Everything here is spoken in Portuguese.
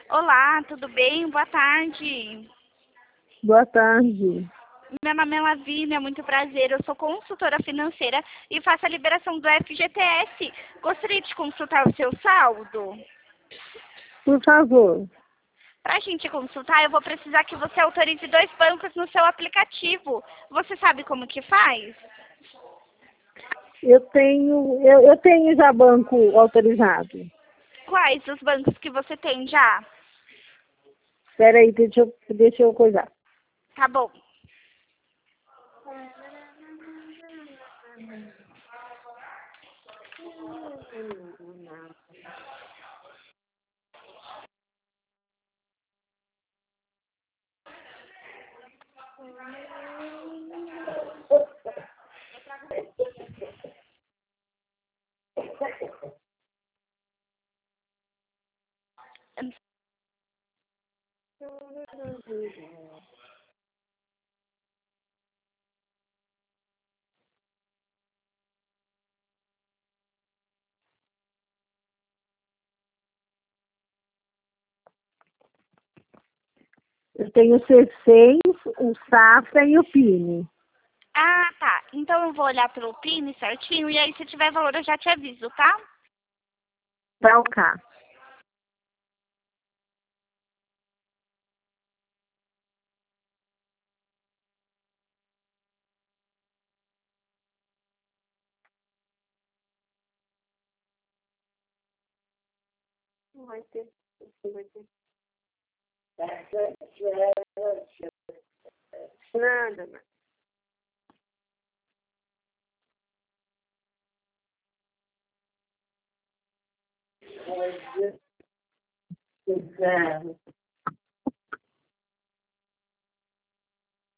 Olá, tudo bem? Boa tarde. Boa tarde. Meu nome é Lavínia, muito prazer. Eu sou consultora financeira e faço a liberação do FGTS. Gostaria de consultar o seu saldo? Por favor, Para a gente consultar, eu vou precisar que você autorize 2 bancos no seu aplicativo. Você sabe como que faz? eu tenho já banco autorizado. Quais os bancos que você tem já? Espera aí, deixa eu coisar. Tá bom. Eu tenho o C6, o Safra e o Pine. Ah, tá. Então eu vou olhar pelo PIN certinho e aí se tiver valor eu já te aviso, tá? Tá o K. Não vai ter. Não vai ter. Nada, nada.